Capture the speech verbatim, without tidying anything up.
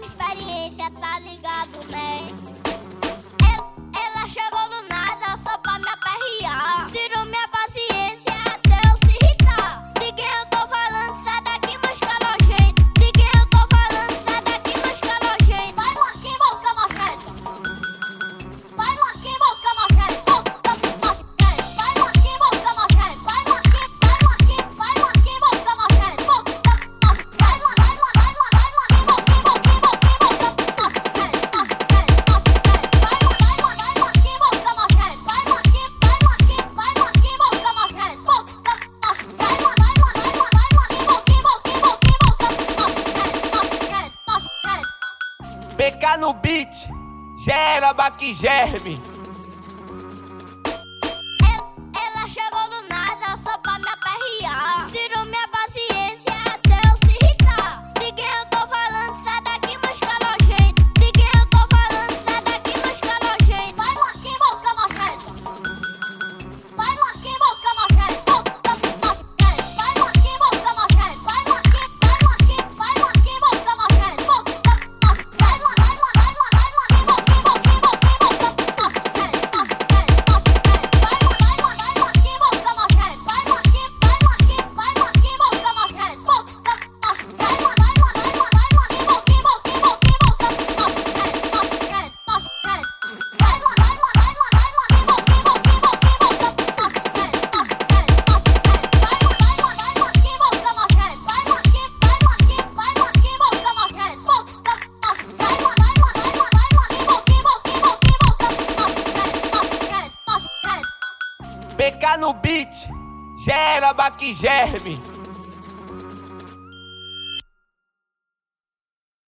experiência, tá ligado, né? Ela, ela chegou do nada só pra me aperrear. Tirou minha paciência até eu se irritar. De quem eu tô falando, sai daqui, mosca nojento. De quem eu tô falando, sai daqui, mosca nojento. Vai lá aqui, mosca nojento. Vai lá aqui, mosca nojento. Vai lá aqui, mosca nojento. Vai lá aqui, vai lá aqui, vai lá aqui, mosca nojento. Vai lá, vai lá, vai lá, vai lá aqui, mosca nojento. P K no beat, gera Baquigerme. Ela chegou do nada só pra me aperrear. Tirou minha paciência até eu se irritar. De quem eu tô falando, sai daqui, mosca nojento. De quem eu tô falando, sai daqui, mosca nojento. Vai lá aqui, mosca nojento. Vai lá aqui, mosca nojento. Vai lá aqui, mosca nojento. Vai lá aqui, vai lá aqui, vai lá aqui, mosca nojento. Vai lá, vai lá, vai lá, vai lá aqui, mosca nojento. P K no beat, gera Baquigerme.